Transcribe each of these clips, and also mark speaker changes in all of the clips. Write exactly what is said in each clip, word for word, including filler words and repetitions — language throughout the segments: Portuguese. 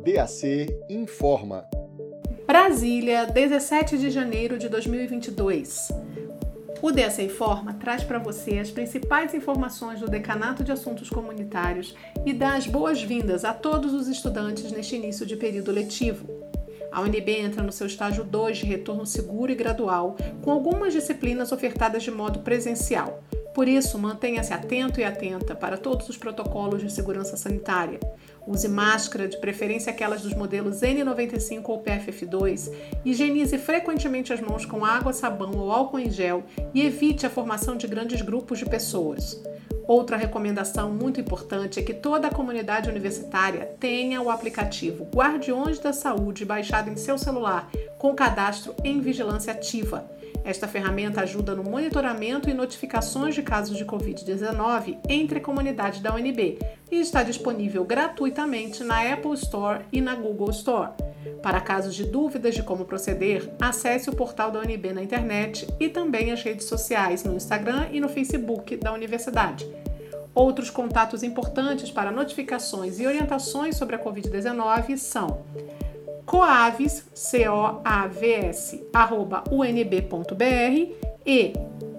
Speaker 1: D A C informa.
Speaker 2: Brasília, dezessete de janeiro de dois mil e vinte e dois. O D A C Informa traz para você as principais informações do Decanato de Assuntos Comunitários e dá as boas-vindas a todos os estudantes neste início de período letivo. A U N B entra no seu estágio dois de retorno seguro e gradual, com algumas disciplinas ofertadas de modo presencial. Por isso, mantenha-se atento e atenta para todos os protocolos de segurança sanitária. Use máscara, de preferência aquelas dos modelos N noventa e cinco ou P F F dois, higienize frequentemente as mãos com água, sabão ou álcool em gel e evite a formação de grandes grupos de pessoas. Outra recomendação muito importante é que toda a comunidade universitária tenha o aplicativo Guardiões da Saúde baixado em seu celular, com cadastro em vigilância ativa. Esta ferramenta ajuda no monitoramento e notificações de casos de covid dezenove entre a comunidade da U N B e está disponível gratuitamente na Apple Store e na Google Store. Para casos de dúvidas de como proceder, acesse o portal da U N B na internet e também as redes sociais no Instagram e no Facebook da universidade. Outros contatos importantes para notificações e orientações sobre a covid dezenove são coaves, C O A V S, arroba u n b ponto b r e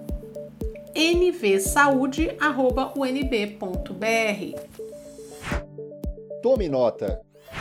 Speaker 2: nvsaude, arroba u n b ponto b r.
Speaker 1: Tome nota.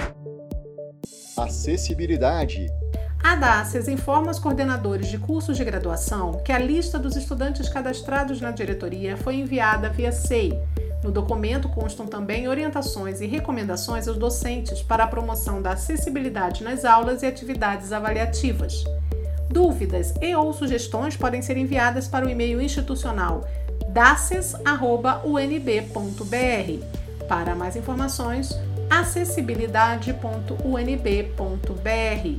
Speaker 1: Acessibilidade.
Speaker 2: A DACES informa os coordenadores de cursos de graduação que a lista dos estudantes cadastrados na diretoria foi enviada via S E I. No documento constam também orientações e recomendações aos docentes para a promoção da acessibilidade nas aulas e atividades avaliativas. Dúvidas e ou sugestões podem ser enviadas para o e-mail institucional daces arroba u n b ponto b r. Para mais informações, acessibilidade ponto u n b ponto b r.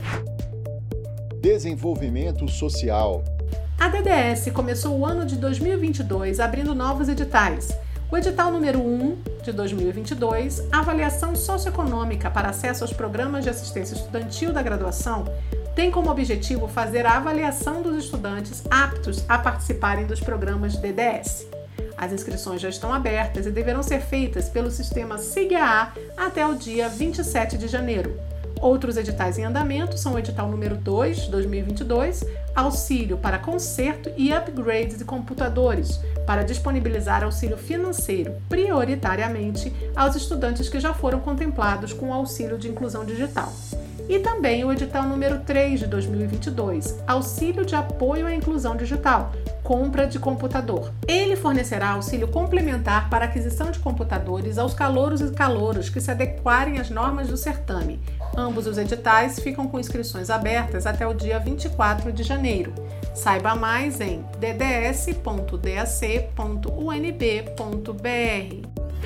Speaker 1: Desenvolvimento social.
Speaker 2: A D D S começou o ano de dois mil e vinte e dois abrindo novos editais. O edital número um de dois mil e vinte e dois, Avaliação Socioeconômica para Acesso aos Programas de Assistência Estudantil da Graduação, tem como objetivo fazer a avaliação dos estudantes aptos a participarem dos programas D D S. As inscrições já estão abertas e deverão ser feitas pelo sistema SIG-A A até o dia vinte e sete de janeiro. Outros editais em andamento são o edital número dois de dois mil e vinte e dois, auxílio para conserto e upgrade de computadores, para disponibilizar auxílio financeiro, prioritariamente aos estudantes que já foram contemplados com o auxílio de inclusão digital. E também o edital número três de dois mil e vinte e dois, auxílio de apoio à inclusão digital, compra de computador. Ele fornecerá auxílio complementar para aquisição de computadores aos calouros e calouras que se adequarem às normas do certame. Ambos os editais ficam com inscrições abertas até o dia vinte e quatro de janeiro. Saiba mais em d d s ponto d a c ponto u n b ponto b r.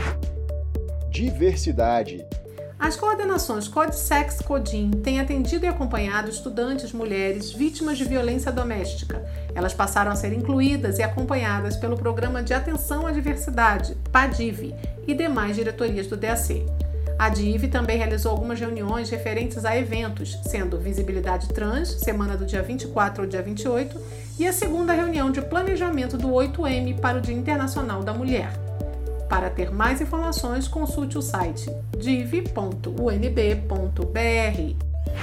Speaker 1: Diversidade.
Speaker 2: As coordenações CODSEX CODIM têm atendido e acompanhado estudantes mulheres vítimas de violência doméstica. Elas passaram a ser incluídas e acompanhadas pelo Programa de Atenção à Diversidade, PADIV, e demais diretorias do D A C. A D I V também realizou algumas reuniões referentes a eventos, sendo Visibilidade Trans, semana do dia vinte e quatro ao dia vinte e oito, e a segunda reunião de planejamento do oito M para o Dia Internacional da Mulher. Para ter mais informações, consulte o site div ponto u n b ponto b r.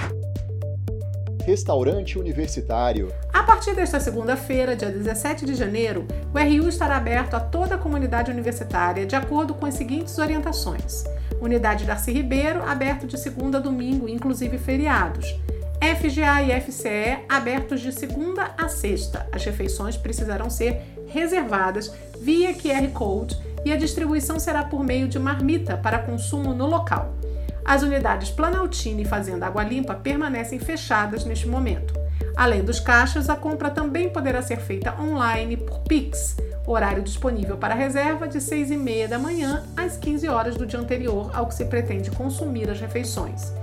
Speaker 1: Restaurante Universitário.
Speaker 2: A partir desta segunda-feira, dia dezessete de janeiro, o R U estará aberto a toda a comunidade universitária de acordo com as seguintes orientações. Unidade Darcy Ribeiro, aberto de segunda a domingo, inclusive feriados. F G A e F C E, abertos de segunda a sexta. As refeições precisarão ser reservadas via Q R Code e a distribuição será por meio de marmita para consumo no local. As unidades Planaltina e Fazenda Água Limpa permanecem fechadas neste momento. Além dos caixas, a compra também poderá ser feita online por Pix. Horário disponível para reserva de seis e meia da manhã às quinze horas do dia anterior ao que se pretende consumir as refeições.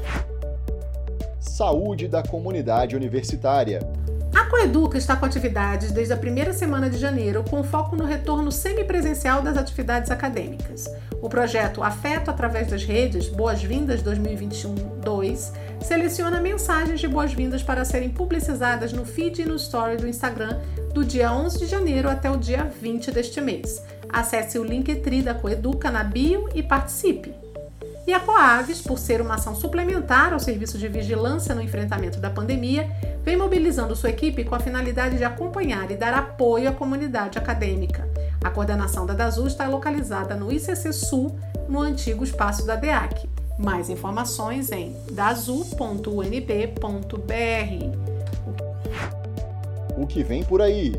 Speaker 1: Saúde da comunidade universitária.
Speaker 2: A Coeduca está com atividades desde a primeira semana de janeiro, com foco no retorno semipresencial das atividades acadêmicas. O projeto Afeto através das redes, Boas-Vindas dois mil e vinte e um dois, seleciona mensagens de boas-vindas para serem publicizadas no feed e no story do Instagram do dia onze de janeiro até o dia vinte deste mês. Acesse o Linktree da Coeduca na bio e participe! E a Coaves, por ser uma ação suplementar ao serviço de vigilância no enfrentamento da pandemia, vem mobilizando sua equipe com a finalidade de acompanhar e dar apoio à comunidade acadêmica. A coordenação da DASU está localizada no I C C Sul, no antigo espaço da D E A C. Mais informações em dasu ponto u n b ponto b r.
Speaker 1: O que vem por aí?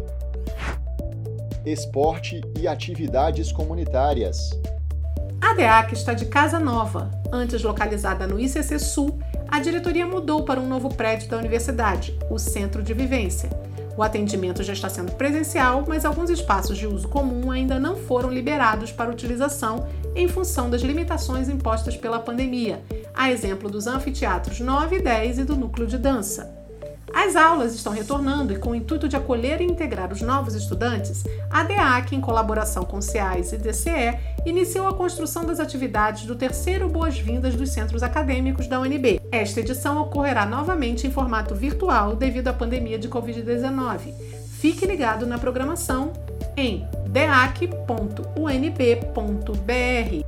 Speaker 1: Esporte e atividades comunitárias.
Speaker 2: A D E A C está de casa nova. Antes localizada no I C C Sul, a diretoria mudou para um novo prédio da universidade, o Centro de Vivência. O atendimento já está sendo presencial, mas alguns espaços de uso comum ainda não foram liberados para utilização em função das limitações impostas pela pandemia, a exemplo dos anfiteatros nove e dez e do núcleo de dança. As aulas estão retornando e, com o intuito de acolher e integrar os novos estudantes, a D E A C, em colaboração com o SEAS e D C E, iniciou a construção das atividades do terceiro Boas-Vindas dos Centros Acadêmicos da U N B. Esta edição ocorrerá novamente em formato virtual devido à pandemia de covid dezenove. Fique ligado na programação em d a c ponto u n b ponto b r.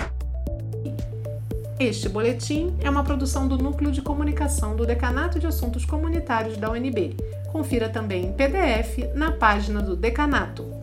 Speaker 2: Este boletim é uma produção do Núcleo de Comunicação do Decanato de Assuntos Comunitários da U N B. Confira também em P D F na página do Decanato.